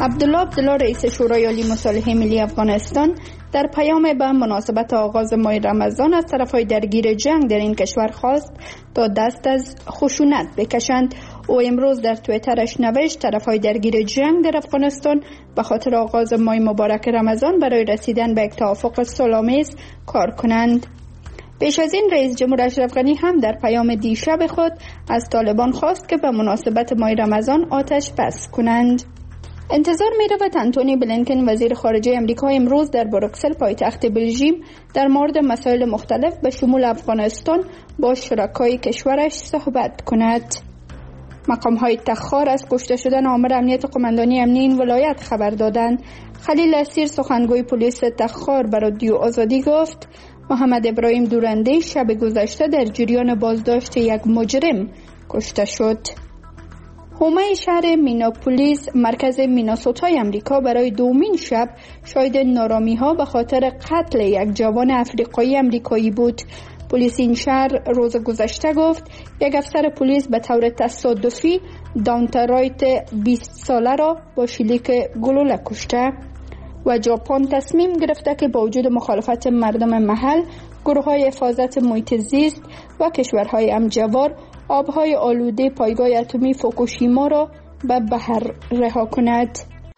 عبدالله رئیس شورای عالی مصالحه ملی افغانستان در پیام به مناسبت آغاز ماه رمضان از طرفهای درگیر جنگ در این کشور خواست تا دست از خشونت بکشند. او امروز در توییترش نوشت طرفهای درگیر جنگ در افغانستان به خاطر آغاز ماه مبارک رمضان برای رسیدن به یک توافق صلح‌آمیز کار کنند. پیش از این رئیس جمهور اشرف غنی هم در پیام دیشب خود از طالبان خواست که به مناسبت ماه رمضان آتش بس کنند. انتظار می رود انتونی بلینکن وزیر خارجه آمریکا امروز در بروکسل پایتخت بلژیم در مورد مسائل مختلف به شمول افغانستان با شرکای کشورش صحبت کند. مقام های تخار از کشته شدن آمر امنیت قماندانی امنی این ولایت خبر دادند. خلیل اسیر سخنگوی پلیس تخار به رادیو آزادی گفت محمد ابراهیم دورنده شب گذشته در جریان بازداشت یک مجرم کشته شد. حومه شهر میناپولیس مرکز میناسوتای امریکا برای دومین شب شاهد نارامی ها به خاطر قتل یک جوان افریقایی امریکایی بود. پلیس این شهر روز گذشته گفت یک افسر پلیس به طور تصادفی دانته رایت 20 ساله را با شلیک گلوله کشته. و ژاپن تصمیم گرفته که با وجود مخالفت مردم محل، گروه‌های حفاظت محیط زیست و کشورهای همجوار آبهای آلوده پایگاه اتمی فوکوشیما را به بحر رها کند.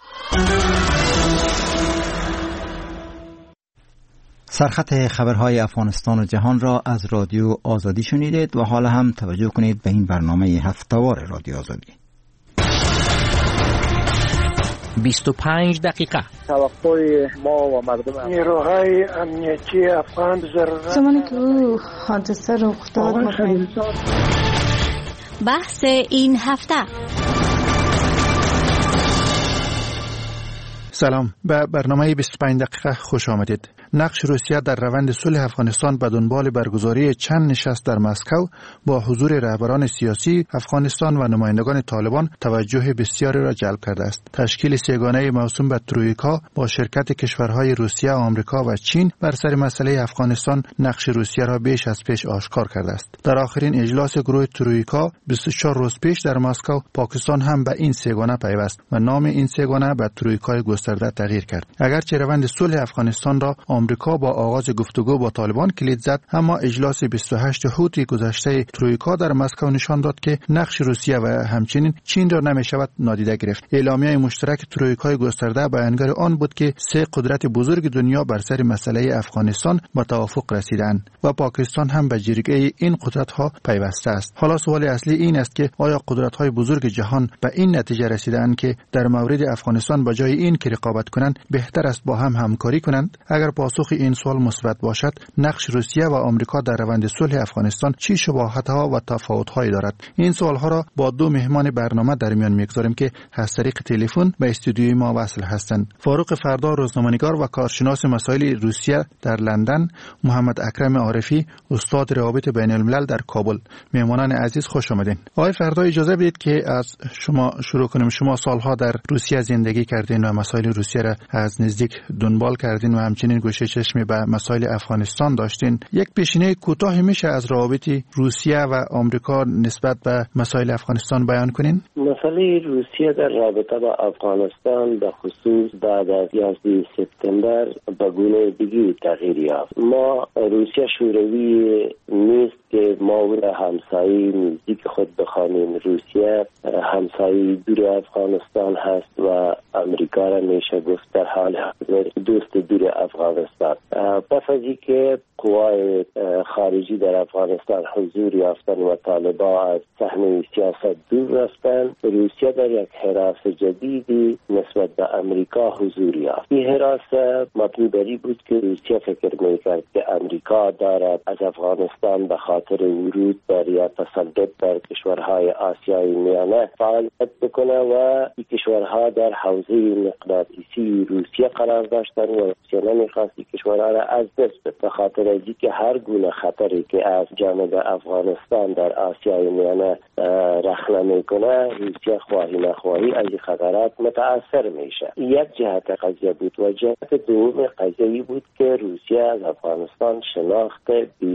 سرخط خبرهای افغانستان و جهان را از رادیو آزادی شنیدید و حالا هم توجه کنید به این برنامه هفته‌وار رادیو آزادی. 25 دقیقه توقع ما و مردم نیروهای امنیتی افغان زمانی که او حادثه رخ داد بحث این هفته. سلام، به برنامه 25 دقیقه خوش آمدید. نقش روسیه در روند صلح افغانستان به دنبال برگزاری چند نشست در مسکو با حضور رهبران سیاسی افغانستان و نمایندگان طالبان توجه بسیاری را جلب کرده است. تشکیل سه‌گانه موسوم به ترویکا با شرکت کشورهای روسیه، آمریکا و چین بر سر مسئله افغانستان نقش روسیه را بیش از پیش آشکار کرده است. در آخرین اجلاس گروه ترویکا 24 روز پیش در مسکو، پاکستان هم به این سه‌گانه پیوست و نام این سه‌گانه به ترویکای گسترده تغییر کرد. اگرچه روند صلح افغانستان را آمریکا با آغاز گفتگو با طالبان کلید زد، اما اجلاس 28 هوتی گذشته ترویکا در مسکو نشان داد که نقش روسیه و همچنین چین را نمی‌شود نادیده گرفت. اعلامیه مشترک ترویکای گسترده بیانگر آن بود که سه قدرت بزرگ دنیا بر سر مسئله افغانستان به توافق رسیدند و پاکستان هم به جرگه این قدرت‌ها پیوسته است. حالا سوال اصلی این است که آیا قدرت‌های بزرگ جهان به این نتیجه رسیدند که در مورد افغانستان به جای این که رقابت کنند بهتر است با هم همکاری کنند؟ اگر پاسخ این سوال مثبت باشد، نقش روسیه و آمریکا در روند صلح افغانستان چه شباهت‌ها و تفاوت‌هایی دارد؟ این سوال‌ها را با دو مهمان برنامه در میان می‌گذاریم که از طریق تلفن به استودیوی ما وصل هستند. فاروق فردا روزنامه‌نگار و کارشناس مسائل روسیه در لندن، محمد اکرم عارفی استاد روابط بین‌الملل در کابل. مهمانان عزیز خوش آمدین. آقای فردا اجازه بدید که از شما شروع کنیم. شما سالها در روسیه زندگی کردین و مسائل روسیه را از نزدیک دنبال کردین و همچنین گوشه چشمی به مسائل افغانستان داشتین. یک پیشینه کوتاه میشه از روابط روسیه و آمریکا نسبت به مسائل افغانستان بیان کنین؟ مسئله روسیه در رابطه با افغانستان به خصوص بعد از 11 سپتامبر به گونه دیگری تغییر یافت. ما روسیه شوروی نیست که ما او را همسایه نزدیک خود بخوانیم. روسیه همسایه دور افغانستان هست و امریکا را میشه گفت در حال حاضر دوست دور افغانستان. پس از اینکه قوای خارجی در افغانستان حضور یافتن و طالبان از صحنه سیاست دور رفتن، روسیه در یک حراس جدیدی نسبت به امریکا حضور یافت. این حراس مبنی بر این بود که روسیه فکر میکرد که امریکا دارد از افغانستان به خاطر ورود بر یا تسلط بر کشورهای آسیای میانه فعالیت بکنه و این کشورها در حوزه مغناطیسی روسیه قرار داشتن و روسیه نمیخواست این کشورها را از دست بده. به خاطر از اینکه هر گونه خطری که از جانب افغانستان در آسیای میانه رخنه میکنه، روسیه خواهی نخواهی از این خطرات متاثر میشه. یک جهت قضیه بود و جهت دوم قضیه بود که روسیه از افغانستان شناخت بیشتر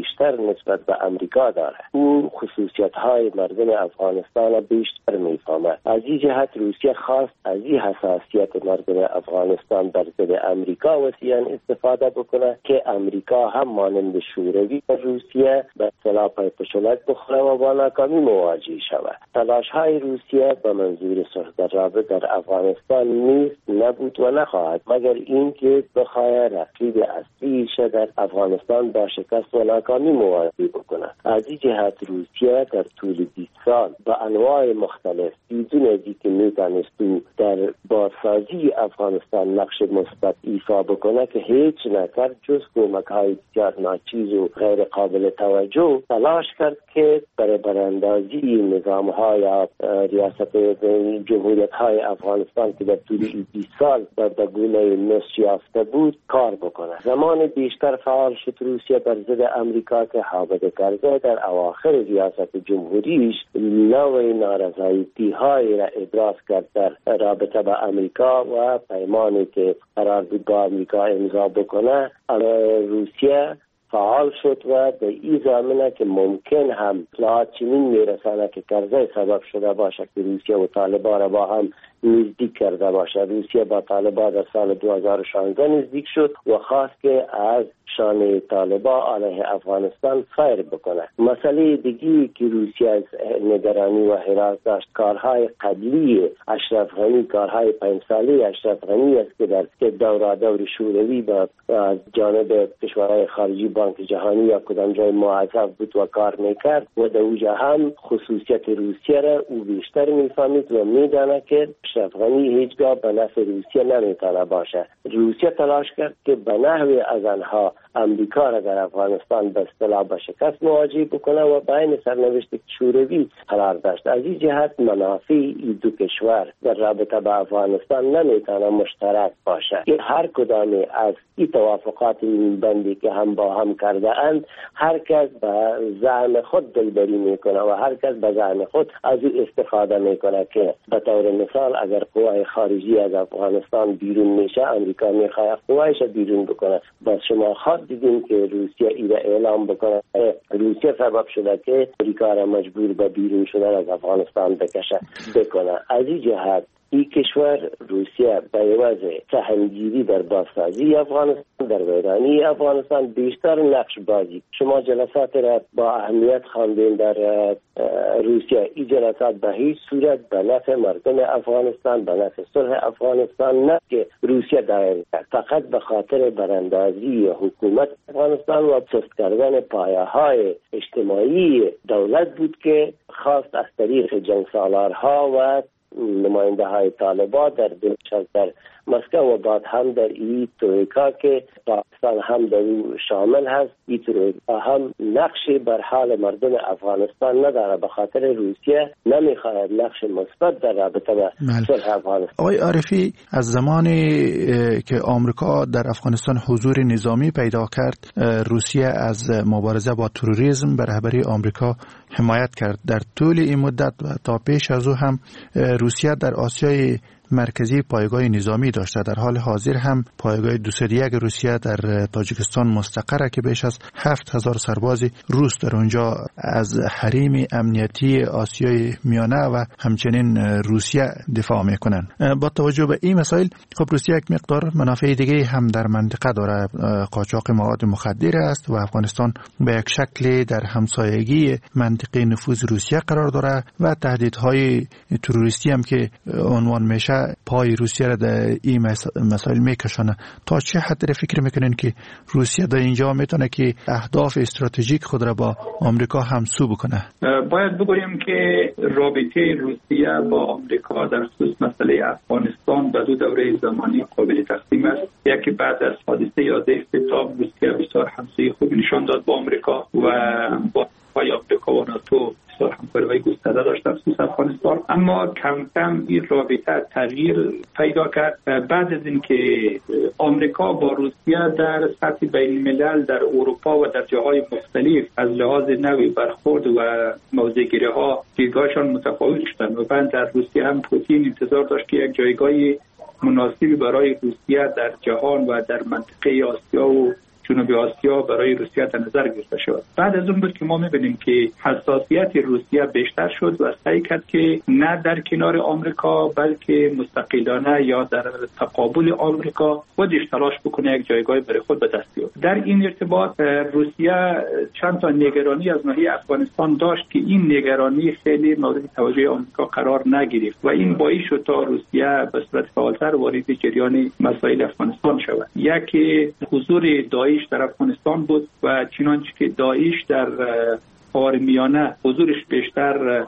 نسبت به امریکا داره. او خصوصیت‌های مردم افغانستان را بیشتر می‌فهمد. از این جهت روسیه خواست از این حساسیت مردم افغانستان در ضد امریکا وسیعاً استفاده بکنه که امریکا هم مانند شوروی روسیه به اصطلاح پشلک بخوره و با ناکامی مواجه شود. تلاش‌های روسیه به منظور صلح در افغانستان نیست، نبود و نخواهد مگر اینکه بخواهد رقیب اصلیش در افغانستان با شکست و ناکامی مواجه بکنه. از این جهت روسیه در طول 20 سال به انواع مختلف بدون از اینکه میتونست در بازسازی افغانستان نقش مثبت ایفا بکنه که هیچ نکرد جز کمک‌های بسیار ناچیز و غیر قابل توجه تلاش کرد که برای براندازی نظام‌های ریاست جمهوریت‌های افغانستان که در طول 20 سال به گونه نصف یافته بود کار بکنه. زمان بیشتر فعال شد روسیه بر ضد امریکا که حامد کرزی در اواخر ریاست جمهوریش نوع نارضایتی‌های را ابراز کرد در رابطه با امریکا و پیمانی که قرار بود با امریکا امضا بکنه. روسیه فعال شد و به این زمینه که ممکن هم اطلاعات چنین میرسانه که کرزی سبب شده باشه که روسیه و طالبان را با هم نزدیک کرده باشه. روسیه با طالبان در سال 2016 نزدیک شد و خواست که از شان طالبان علیه افغانستان فیر بکنه. مسئله دیگی که روسیه از نگرانی و حراس داشت کارهای قبلی اشرف غنی، کارهای 5 ساله اشرف غنی است که در دور شوروی با جانب کشورهای خارجی بانک جهانی یا کدام جای موظف بود و کار میکرد و در اونجا هم خصوصیت روسیه را او بیشتر میفهمید و میدانه که اشرف غنی هیچگاه به نفع روسیه نمیتونه باشه. روسیه تلاش کرد که به نحو از آنها امریکا را در افغانستان به اصطلاح به شکست مواجه بکنه و بین سرنوشت شوروی قرار داشت. از این جهت منافع این دو کشور در رابطه با افغانستان نمیتونه مشترک باشه. هر کدام از این توافقات بندی که هم با هم کرده اند هر کس به زعم خود دلبری میکنه و هر کس به زعم خود از او استفاده میکنه که به طور مثال اگر قوای خارجی از افغانستان بیرون میشه امریکا میخواد قوایش بیرون بکنه. بس شما خود دیدیم که روسیه ایده اعلام بکنه روسیه سبب شده که امریکا را مجبور به بیرون شدن از افغانستان بکنه. از این جهت این کشور روسیه به عوض سهمگیری در بازسازی افغانستان در ویرانی افغانستان بیشتر نقش بازی. شما جلسات را با اهمیت خواندین در روسیه. این جلسات به هیچ صورت به نفع مردم افغانستان به نفع صلح افغانستان نه که روسیه دایر کرد، فقط به خاطر براندازی حکومت افغانستان و سست کردن پایه‌های اجتماعی دولت بود که خواست از طریق جنگ سالارها و نماینده های طالبان در مسکو و بعد هم در این ترویکا که پاکستان هم در او شامل هست، این ترویکا هم نقشی بر حال مردم افغانستان نداره، به خاطر روسیه نمیخواهد نقش مثبت در رابطه با صلح افغانستان. آقای عارفی، از زمانی که آمریکا در افغانستان حضور نظامی پیدا کرد روسیه از مبارزه با تروریسم به رهبری آمریکا حمایت کرد. در طول این مدت و تا پیش از او هم روسیه در آسیای مرکزی پایگاه نظامی داشته. در حال حاضر هم پایگاه 201 روسیه در تاجیکستان مستقره که بیش از 7000 سرباز روس در اونجا از حریم امنیتی آسیای میانه و همچنین روسیه دفاع میکنن. با توجه به این مسائل خب روسیه یک مقدار منافع دیگه هم در منطقه داره، قاچاق مواد مخدر است و افغانستان به یک شکل در همسایگی منطقه نفوذ روسیه قرار داره و تهدیدهای تروریستی هم که عنوان میشه پای روسیه را در این مسائل میکشانه. تا چه حد فکر میکنین که روسیه در اینجا میتونه که اهداف استراتژیک خود را با آمریکا همسو بکنه؟ باید بگوییم که رابطه روسیه با آمریکا در خصوص مسئله افغانستان به دو دوره زمانی قابل تقسیم است. یکی بعد از حادثه 11 سپتامبر روسیه بسیار همسایگی خوبی نشان داد با آمریکا و با آمریکا و ناتو همکاری گسترده داشت در خصوص افغانستان، اما کم کم این رابطه تغییر پیدا کرد بعد از اینکه آمریکا با روسیه در سطح بین الملل در اروپا و در جاهای مختلف از لحاظ نوع برخورد و موضع‌گیری ها دیدگاهشان متفاوت شدند و بعد در روسیه هم پوتین انتظار داشت که یک جایگاه مناسبی برای روسیه در جهان و در منطقه آسیا و جنوب آسیا برای روسیه در نظر گرفته شد. بعد از اون بود که ما می‌بینیم که حساسیت روسیه بیشتر شد و سعی کرد که نه در کنار آمریکا بلکه مستقلانه یا در تقابل آمریکا خودش تلاش بکنه یک جایگاه برای خود به دست بیاره. در این ارتباط روسیه چند تا نگرانی از ناحیه افغانستان داشت که این نگرانی خیلی مورد توجه آمریکا قرار نگرفت و این باعث شد تا روسیه به صورت فعالتر وارد جریان مسائل افغانستان شود. یکی حضور داعش در افغانستان بود و چنانچه که داعش در خاورمیانه حضورش بیشتر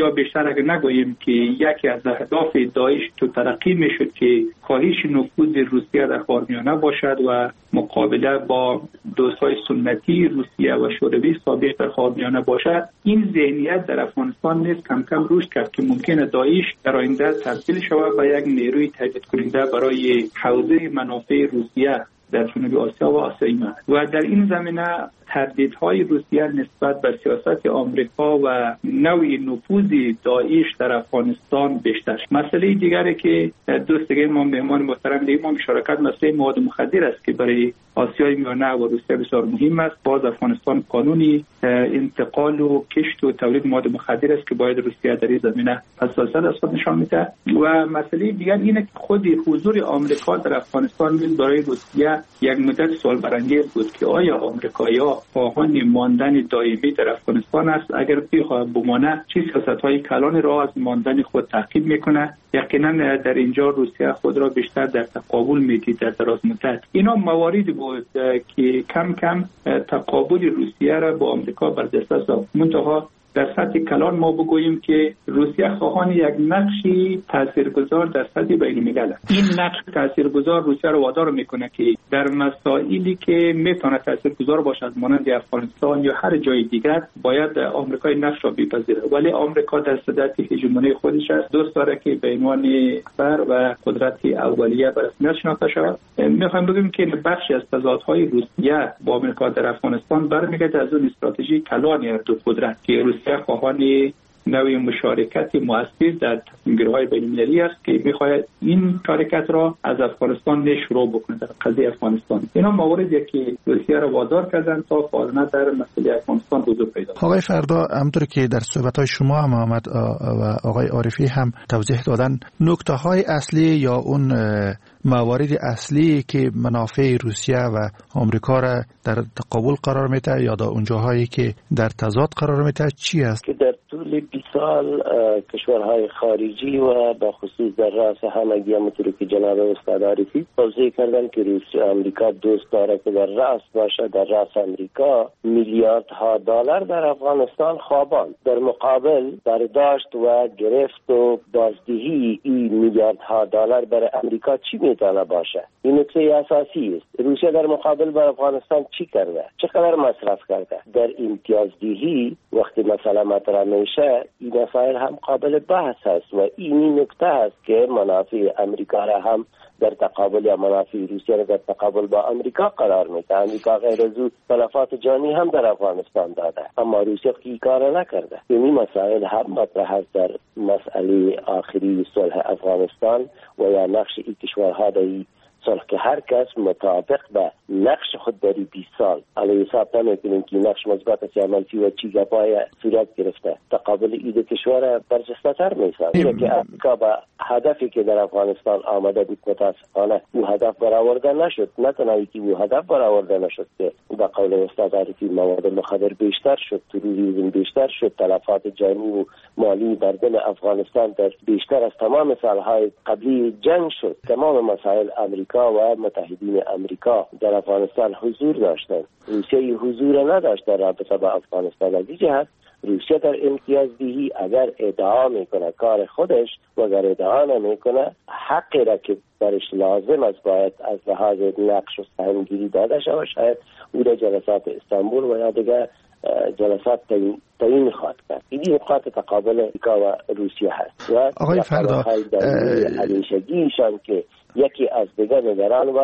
اگر نگوییم که یکی از اهداف داعش تو ترقی میشد که کاهش نفوذ روسیه در خاورمیانه باشد و مقابله با دوستای سنتی روسیه و شوروی سابق در خاورمیانه باشد. این ذهنیت در افغانستان نیز کم کم رشد کرد که ممکنه داعش در آینده تبدیل شود به یک نیروی تهدید کننده برای حوزه منافع روسیه در جنوب آسیا و آسیای من. و در این زمینه تردیدهای روسیه نسبت به سیاست آمریکا و نوع نفوذ داعش در افغانستان بیشتر. مسئله دیگری که دوست دیگه ما مهمان محترم دیگه ما مشارکت مسئله مواد مخدر است که برای آسیای میانه و روسیه بسیار مهم است. باز افغانستان قانونی انتقال و کشت و تولید مواد مخدر است که باید روسیه در این زمینه حساسیت از خود نشان میده. و مسئله دیگر اینه که خود حضور آمریکا در افغانستان برای روسیه یک مدت سوال برانگیز بود که آیا آمریکایی‌ها خواهان ماندن دائمی در افغانستان است؟ اگر بخواهد بمانه چه سیاست‌های کلان را از ماندن خود تعقیب میکنه؟ یقینا در اینجا روسیه خود را بیشتر در تقابل میدید در دراز مدت. اینا مواردی بود که کم کم تقابل روسیه را با آمریکا بر دست آورد. منتها در سطح کلان ما بگوییم که روسیه خواهان یک نقشی تاثیرگذار در سطح بین‌الملل است. این نقش تاثیرگذار روسیه را وادار میکنه که در مسائلی که میتونه تاثیرگذار باشد مانند افغانستان یا هر جای دیگر باید آمریکا نقش را بپذیره. ولی آمریکا در صدت هژمونی خودش است، دوست داره که به عنوان کشور و قدرت اولیه به رسمیت شناخته شود. میخوایم بگیم که بخشی از تضادهای روسیه با آمریکا در افغانستان برمیگرده از اون استراتژی کلان هر دو قدرت که روسیه خواهان نوع مشارکت مؤثر در تصمیم‌گیری‌های بین‌المللی است که می‌خواهد این شرکت را از افغانستان شروع بکنه در قضیه افغانستان. اینا مواردی که روسیه را وادار کردن تا فعالیت در مسئله افغانستان حضور پیدا کنه. آقای فردا، همونطور که در صحبت‌های شما هم آمد و آقای عارفی هم توضیح دادن، نکته‌های اصلی یا اون موارد اصلی که منافع روسیه و آمریکا را در تقابل قرار میده یا در اون جاهایی که در تضاد قرار میده چی است؟ که در طول 20 سال کشورهای خارجی و به خصوص در رأس همگی همونطور که جناب استاد عارفی توضیح کردن که روسیه آمریکا دوست داره که در رأس باشه. در رأس آمریکا میلیاردها دلار در افغانستان خوابان، در مقابل برداشت و گرفت و بازدهی این میلیاردها دلار برای آمریکا چی میتونه باشه؟ این نکته اساسی است. روسیه در مقابل بر افغانستان چی کرده؟ چقدر مصرف کرده؟ در امتیازدهی وقتی مثلا مطرح میشه این مسائل هم قابل بحث است و این نکته است که منافع امریکا را هم در تقابل یا منافع روسیه را در تقابل با امریکا قرار میده. امریکا غیر از او تلفات جانی هم در افغانستان داده اما روسیه این کار نکرده. این مسائل هم مطرح است در مسئله آخری صلح افغانستان و یا نقش این کشورها در صلح که هر کس مطابق به نقش خود در 20 سال علیه حساب نمیکنیم که نقش مثبت است یا منفی و چی گپای صورت گرفته تقابل این کشور برجسته‌تر میسازه که امریکا به هدفی که در افغانستان آمده بود متاسفانه او هدف برآورده نشد. نه تنها که او هدف برآورده نشد که به قول استاد عارفی مواد مخدر بیشتر شد، تروریسم بیشتر شد، تلفات جانی و مالی در دل افغانستان در بیشتر از تمام سالهای قبلی جنگ شد. تمام مسائل امریکا و متحدین امریکا در افغانستان حضور داشتند. روسیه حضور نداشت در رابطه با افغانستان. از این جهت روسیه در امتیازدهی اگر ادعا میکنه کار خودش و اگر ادعا نمیکنه حقی را که برش لازم است باید از لحاظ نقش و سهمگیری داده شود. شاید او را جلسات استانبول و یا دیگر جلسات تعیین خواهد کرد. این نقاط تقابل امریکا و روسیه هست و آقای فردا علیشگیشان که یکی از دیگر نگران و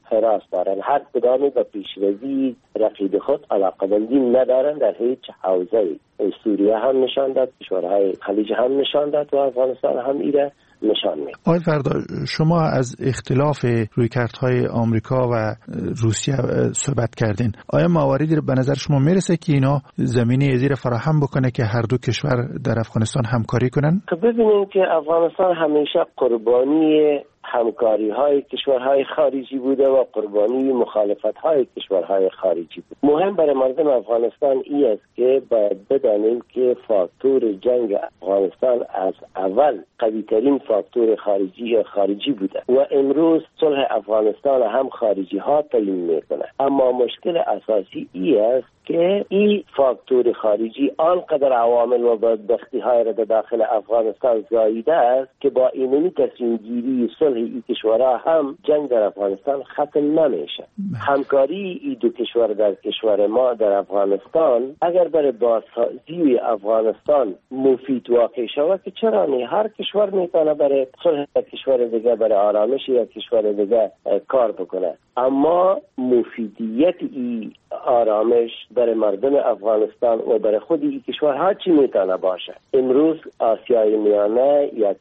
حراس دارند. هر کدامی به پیشروی رقیب خود علاقه‌مندی ندارند. در هیچ حوزه سوریه هم نشان داد، کشورهای خلیج هم نشان داد و افغانستان هم ایره نشان میده. آقای فردا، شما از اختلاف رویکردهای آمریکا و روسیه صحبت کردین. آیا مواردی به نظر شما میرسه که اینا زمینه زیر فراهم بکنه که هر دو کشور در افغانستان همکاری کنن؟ ببینید که افغانستان همیشه قربانی همکاری های کشورهای خارجی بوده و قربانی مخالفت های کشورهای خارجی بود. مهم برای مردم افغانستان این است که باید بدانیم که فاکتور جنگ افغانستان از اول قوی ترین فاکتور خارجی بوده و امروز صلح افغانستان هم خارجی ها تعیین میکنه. اما مشکل اساسی این است که این فاکتور خارجی آنقدر عوامل و بدبختی های را داخل افغانستان زاییده است که با اینمی تصمیم گیری صلح این کشورها هم جنگ در افغانستان ختم نمیشه. همکاری این دو کشور در کشور ما در افغانستان اگر برای بازسازی افغانستان مفید واقع شود که چرا نه؟ هر کشور میتونه برای صلح کشور دیگه، برای آرامش یک کشور دیگه کار بکنه. اما مفیدیت این آرامش برای مردم افغانستان و برای خود این کشورها چی میتونه باشه؟ امروز آسیای میانه یک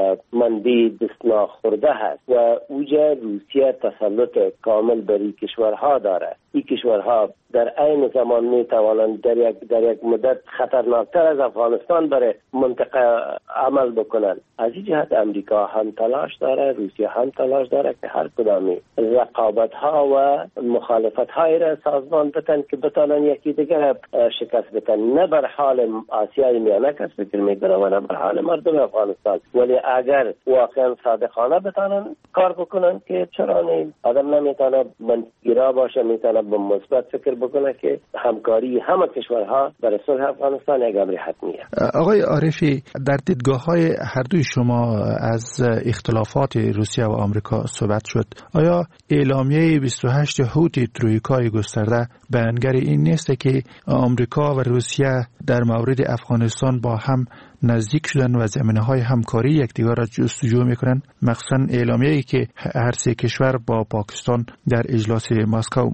منبع دست ناخورده هست و اوجا روسیه تسلط کامل بر این کشورها داره. این کشورها در عین زمان میتوانند در یک مدت خطرناکتر از افغانستان برای منطقه عمل بکنند. از این جهت امریکا هم تلاش داره، روسیه هم تلاش داره که هر کدامی رقابت ها و مخالفت های را سازمان بتن که بتانن یکی دیگر شکست بتن. نه بر حال آسیای میانه کس فکر میکنه و نه بر حال مردم افغانستان. ولی اگر واقعا صادقانه بتانن کار بکنن که چرا نه؟ آدم نمیتونه منفیرا باشه، میتونه به مثبت فکر بکنه که همکاری همه کشورها برای صلح افغانستان یک امر حتمیه. آقای عارفی، در دیدگاه‌های هر دوی شما از اختلافات روسیه و آمریکا صحبت شد. آیا اعلامیه 28 هوتی ترویکای گسترده بیانگر این نیست که آمریکا و روسیه در مورد افغانستان با هم نزدیک شدن و زمینه‌های همکاری یکدیگر را جستجو می‌کنند؟ مخصوصاً اعلامیه‌ای که هر سه کشور با پاکستان در اجلاس مسکو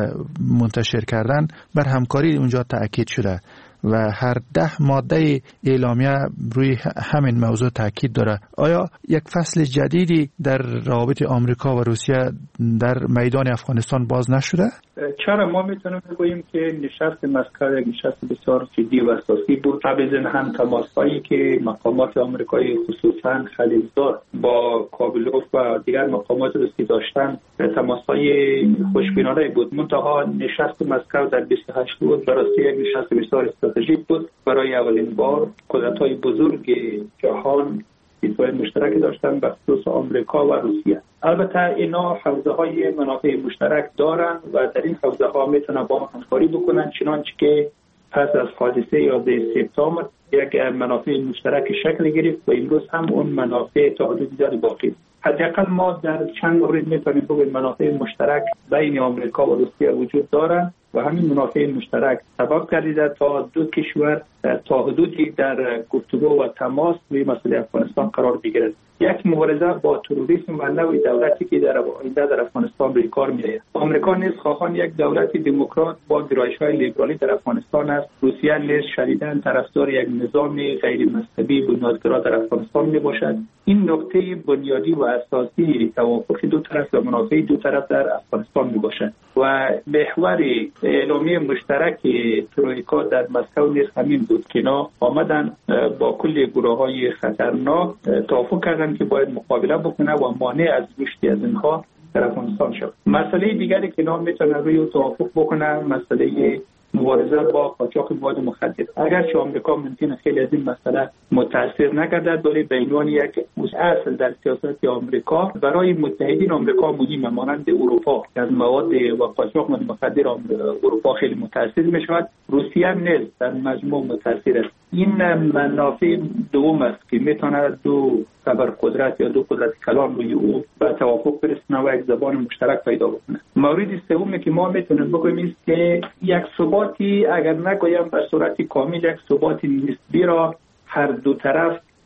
منتشر کردند بر همکاری اونجا تأکید شده و هر 10 ماده اعلامیه روی همین موضوع تاکید داره. آیا یک فصل جدیدی در روابط آمریکا و روسیه در میدان افغانستان باز نشده؟ چرا ما میتونیم بگوییم که نشست مسکو یک نشست بسیار جدی و اساسی بود. قبل هم تماس‌هایی که مقامات آمریکایی خصوصا خلیلزاد با کابلوف و دیگر مقامات روسی داشتن تماس‌های خوشبینانه بود. منتها نشست مسکو در 28 روز برای یک نشست بسیار استراتژیک بود. برای اولین بار قدرت‌های بزرگ جهان دیدگاه مشترک داشتن به خصوص آمریکا و روسیه. البته اینا حوزه‌های منافع مشترک دارن و در این حوزه‌ها میتونن با هم همکاری بکنن، چنانچه که پس از حادثه 11 سپتامبر یک منافع مشترک شکل گرفت و امروز هم اون منافع تا حدود زیادی باقی است. حداقل ما در چند مورد میتونیم بگوییم منافع مشترک بین آمریکا و روسیه وجود دارند و همین منافع مشترک سبب گردیده تا دو کشور تا حدودی در گفتگو و تماس روی مسئله افغانستان قرار بگیرد. یک مبارزه با تروریسم و نوع دولتی که در آینده در افغانستان به کار میآید. آمریکا نیز خواهان یک دولت دموکرات با گرایش‌های لیبرالی در افغانستان است. روسیه نیز شدیداً طرفدار یک نظام غیر مذهبی بنیادگرا در افغانستان میباشد. این نقطه بنیادی و اساسی توافق دو طرف و منافع دو طرف در افغانستان میباشد و محور اعلامیه مشترک ترویکا در مسکو نیز همین بود که اینا آمدن با کل گروه‌های خطرناک توافق کردن که باید مقابله بکنه و مانع از رشد از اینها در افغانستان شد. مسئله دیگری که اینا میتونن روی توافق بکنن مسئله مبارزه با قاچاق مواد مخدر. اگرچه آمریکا ممکنه خیلی از این مسئله متاثر نگردد، ولی به عنوان یک اصل در سیاست آمریکا برای متحدین آمریکا مهمه، مانند اروپا از مواد و قاچاق مواد مخدر اروپا خیلی متاثر میشود. روسیه نیز در مجموع متاثر است. این منافع دوم است که میتونه دو ابرقدرت یا دو قدرت کلان روی او به توافق برسونه و یک زبان مشترک پیدا بکنه. مورد سومی که ما میتونیم بگوییم است که یک ثباتی، اگر نگویم به صورت کامل، یک ثبات نسبی را هر دو طرف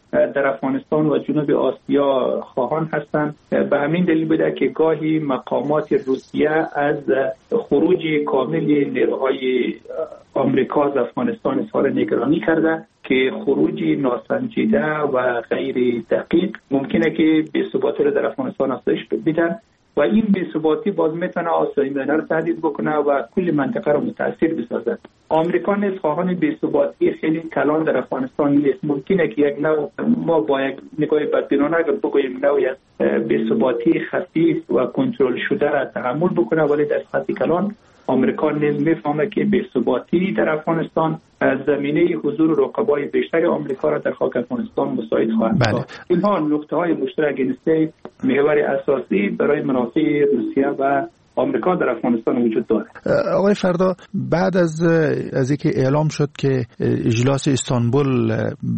در افغانستان و جنوب آسیا خواهان هستند. به همین دلیل بوده که گاهی مقامات روسیه از خروج کامل نیروهای آمریکا از افغانستان اظهار نگرانی کرده که خروج ناسنجیده و غیر دقیق ممکنه که بی‌ثباتی را در افغانستان افزایش بده و این بی‌ثباتی باز میتونه آسایش را تهدید بکنه و کل منطقه را متاثر بسازه. آمریکا نیز خواهان بی‌ثباتی خیلی کلان در افغانستان نیست. ممکنه که یک نوع ما با یک نگاه بدبینانه اگر بگوییم نوع بی‌ثباتی خفیف و کنترل شده را تحمل بکنه، ولی در سطح کلان آمریکا نیز میفهمه که بی‌ثباتی در افغانستان زمینه حضور رقبای بیشتر آمریکا را در خاک افغانستان مساعد خواهد ساخت. اینها نقطه‌های مشترک است محور اساسی برای منافع روسیه و آمریکا در افغانستان وجود دارد. آقای فردا، بعد از اینکه اعلام شد که اجلاس استانبول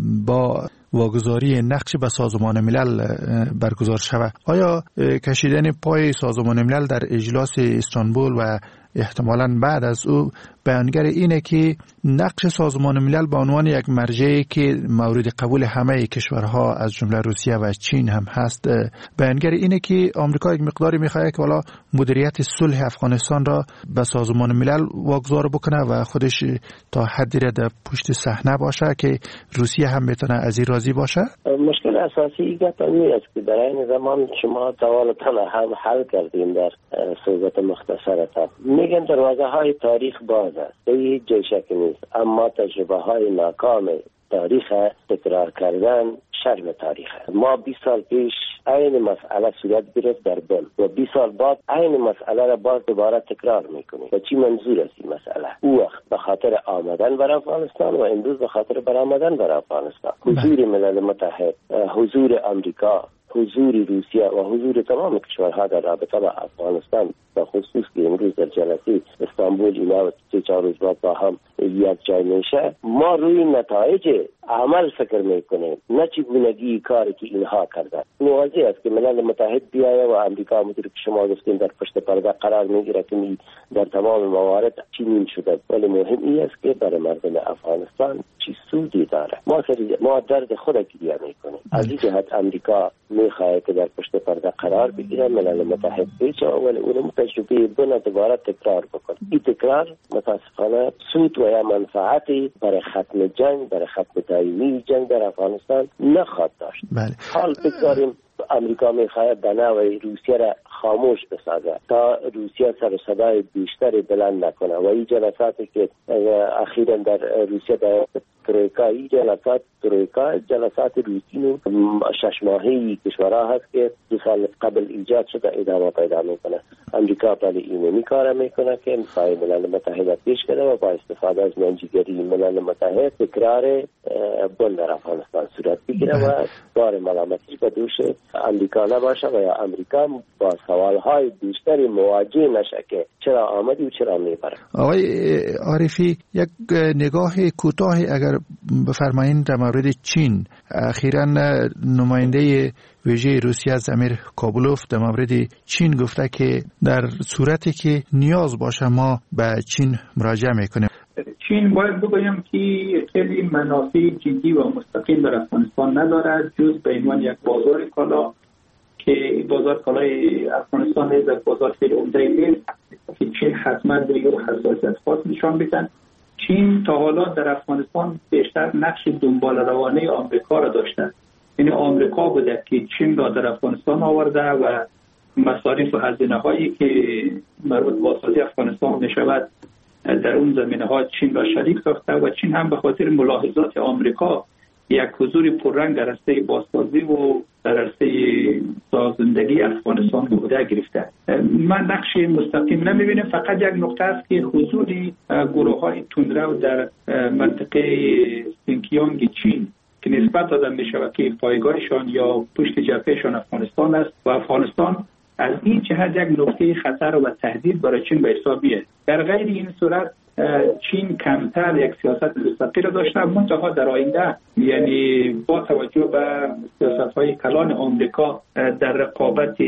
با واگذاری نقش به سازمان ملل برگزار شود، آیا کشیدن پای سازمان ملل در اجلاس استانبول و احتمالاً بعد از او بیانگر اینه که نقش سازمان ملل به عنوان یک مرجعی که مورد قبول همه کشورها از جمله روسیه و چین هم هست، بیانگر اینه که آمریکا یک مقداری میخواد که والا مدیریت صلح افغانستان را به سازمان ملل واگذار بکنه و خودش تا حدی را در پشت صحنه باشه که روسیه هم میتونه از این راضی باشه. مشکل اساسی این است که در این زمان شما توالتن هم حل کردیم در صحبت مختصرتان. میگن دروازه های تاریخ باز است، هیچ جای شک نیست، اما تجربه های ناکام تاریخ تکرار کردن شرم تاریخ. ما 20 سال پیش این مسئله صورت گرفت در بن و 20 سال بعد این مسئله را باز دوباره تکرار میکنیم. و چی منظور است این مسئله؟ او وقت به خاطر آمدن بر افغانستان و امروز به خاطر برآمدن بر افغانستان، حضور ملل متحد، حضور آمریکا، حضور روسیه و حضور تمام کشورها در رابطه با افغانستان، به خصوص که امروز در جلسه استانبول اینا 3-4 روز بعد با هم یک جای میشه، ما روی نتایج عمل فکر میکنیم، نه چگونگی کاری که اینها کردن. واضح است که ملل متحد بیایه و امریکا همونطور که شما گفتین در پشت پرده قرار میگیره که در تمام موارد چنین شده، ولی مهم این است که برای مردم افغانستان چی سودی داره. ما درد خود گریه میکنیم. از این جهت امریکا میخواد که در پشت پرده قرار بگیره، ملل متحد پیچه، ولی اون تجربه بنا دوباره تکرار بکنه. این تکرار متاسفانه سود و یا منفعتی برای ختم جنگ، برای ختم دائمی جنگ در افغانستان نخواهد داشت. حال بگذاریم امریکا میخواهد بنای روسیه را خاموش بسازه تا روسیه سر صدای بیشتری بلند نکنه و این جلساتی که اخیراً در روسیه در جلسات روتین 6 ماهه‌ای کشورها هست که 2 سال قبل ایجاد شده ادامه پیدا میکنه. امریکا ولی اینمی کار میکنه که میخواد ملل متحد پیش کنه و با استفاده از منجیگری ملل متحد تکرار بن در افغانستان صورت بگیره و بار ملامتی به دوش امریکا نباشه و یا امریکا با سوالهای بیشتری مواجه نشه که چرا آمدی و چرا میبره. آقای عارفی، یک نگاه کوتاهی اگر بفرمایید در مورد چین. اخیراً نماینده ویژه روسیه از امیر کابولوف در مورد چین گفته که در صورتی که نیاز باشه ما به چین مراجعه میکنیم. چین باید بگویم که خیلی منافع جدی و مستقیم در افغانستان ندارد جز به عنوان یک بازار کالا که بازار کالای افغانستان نیز یک بازار خیلی عمده نیست که چین حتما به یک حساسیت خاص نشان بدن. چین تا حالا در افغانستان بیشتر نقش دنبال روانه آمریکا را داشته، یعنی آمریکا بوده که چین را در افغانستان آورده و مصارف و هزینه هایی که مربوط به بازسازی افغانستان میشود در اون زمینه ها چین را شریک ساخته و چین هم به خاطر ملاحظات آمریکا یک حضور پررنگ در راسته بازسازی و در راسته سازندگی افغانستان به عهده گرفته. من نقش مستقیم نمیبینم، فقط یک نقطه است که حضور گروه‌های تندرو در منطقه سینکیانگ چین که نسبت داده میشود که پایگاهشان یا پشت جبههشان افغانستان است و افغانستان از این جهت یک نقطه خطر و تهدید برای چین به حساب میاد. در غیر این صورت چین کمتر یک سیاست مستقل داشته، منتها در آینده یعنی با توجه به سیاست‌های کلان آمریکا در رقابت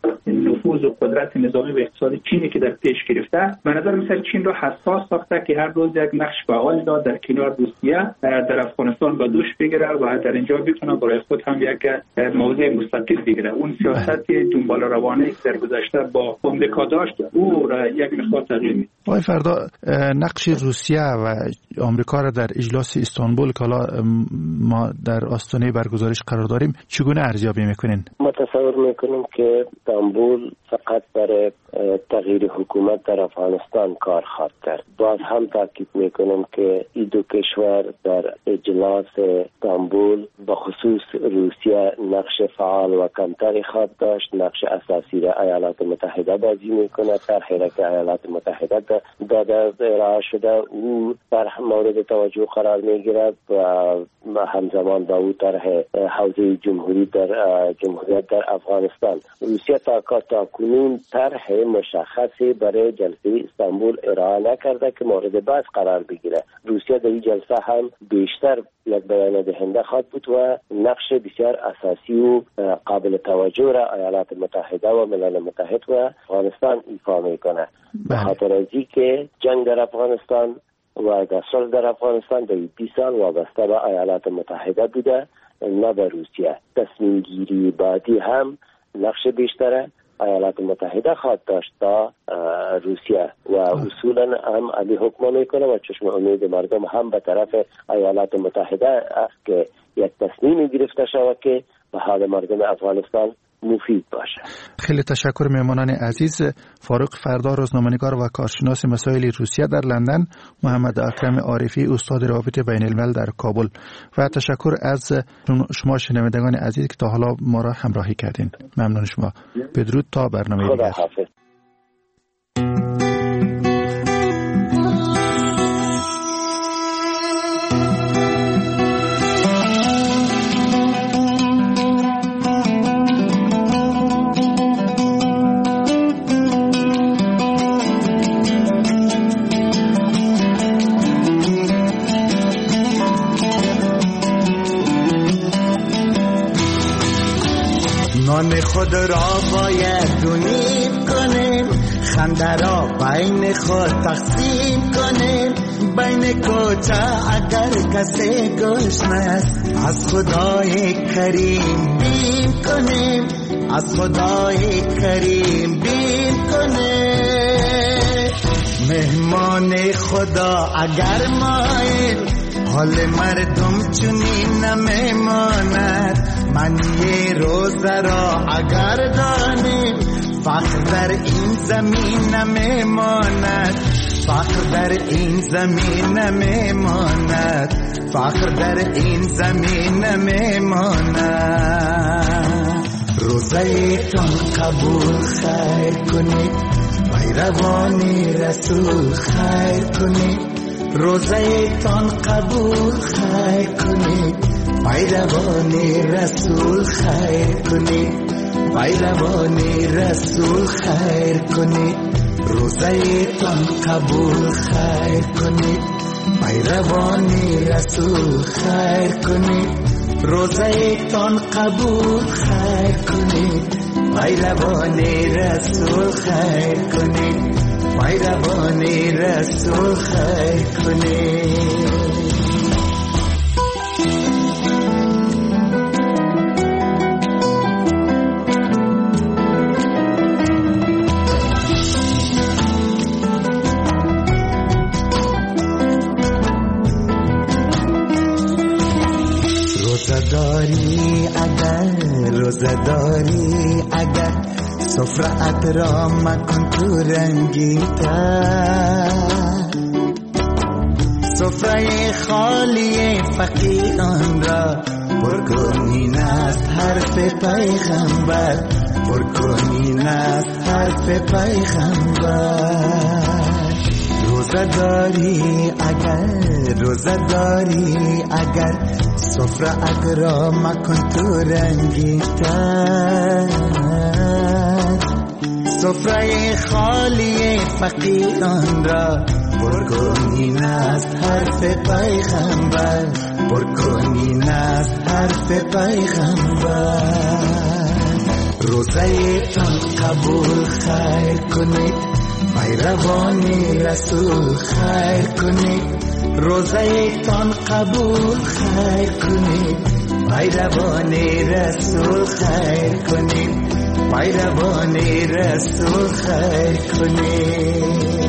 نفوذ و قدرت نظامی و اقتصادی چینی که در پیش گرفته، به نظر میاد چین را حساس ساخته که هر روز یک نقش فعال داد در کنار روسیه در افغانستان به دوش بگیره و در اینجا بتونه برای خود هم یک موضع مستقل بگیره. اون سیاست دنبال روانه که در گذشته با آمریکا داشت او را یک مقدار تغییر میده. آقای فردا، نقش روسیه و آمریکا را در اجلاس استانبول که حالا ما در آستانه برگزارش قرار داریم چگونه ارزیابی میکنین؟ ما تصور میکنیم که استانبول فقط برای تغییر حکومت در افغانستان کار خواهد کرد. باز هم تاکید میکنیم که این دو کشور در اجلاس استانبول بخصوص روسیه نقش فعال و کمتری خواهد داشت. نقش اساسی را ایالات متحده بازی میکنه. طرحی که ایالات متحده داده ارائه شده او در مورد توجه قرار میگیرد و همزمان با او طرح حوزه جمهوریت در افغانستان. روسیه تا کنون طرح مشخصی برای جلسه استانبول ارائه نکرده که مورد بحث قرار بگیره. روسیه در این جلسه هم بیشتر یک بیان دهنده خواهد بود و نقش بسیار اساسی و قابل توجه را ایالات متحده و ملل متحد و افغانستان ایفا میکنه. به خاطر از اینکه جنگ در افغانستان و صلح در افغانستان در 20 سال وابسته به ایالات متحده بوده، نه به روسیه. تصمیم گیری بعدی هم نقش بیشتره ایالات متحده خواهد داشت تا روسیه و اصولا هم علی حکم میکنه و چشم امید مردم هم به طرف ایالات متحده است که یک تصمیم گرفته شود که به حال مردم افغانستان مفید باشه. خیلی تشکر مهمانان عزیز. فاروق فردا، روزنامه‌نگار و کارشناس مسائل روسیه در لندن، محمد اکرم عارفی، استاد روابط بین الملل در کابل، و تشکر از شما شنوندگان عزیز که تا حالا ما را همراهی کردین. ممنون شما. بدرود تا برنامه دیگر. خداحافظ. نان خود را باید دونیم کنیم، خنده را بین خود تقسیم کنیم. بین کوچه اگر کسی گشنه است، از خدای کریم بیم کنیم، از خدای کریم بیم کنیم. مهمان خدا اگر مایل، حال مردم چنین نمیماند. معنی روزه را اگر دانیم، فقر در این زمین نمیماند، فقر در این زمین نمیماند، فقر در این زمین نمیماند. روزه تان قبول خیر کنید، پیروان رسول خیر کنید. روزه تان قبول خیر کنید، پیروان رسول خیر کنید، پیروان رسول خیر کنید. روزه تان قبول خیر کنید، پیروان رسول خیر کنید. روزه تان قبول خیر کنید، پیروان رسول خیر کنید، پیروان رسول خیر کنید. روزداری اگر سفرت را مکن تو رنگیتر، سفره خالی فقیران را پرکنین است حرف پیغمبر، پرکنین است حرف پیغمبر. روزداری اگر سفره را مکن تو رنگیتر، سفره خالی فقیران را پرکنین است حرف پیغمبر، پرکنین است حرف پیغمبر. روزه تان قبول خیر کنید، پیروان رسول خیر کنید. روزه تان قبول خیر کنید، پیروان رسول خیر کنید، پیروان رسول خیر کنید.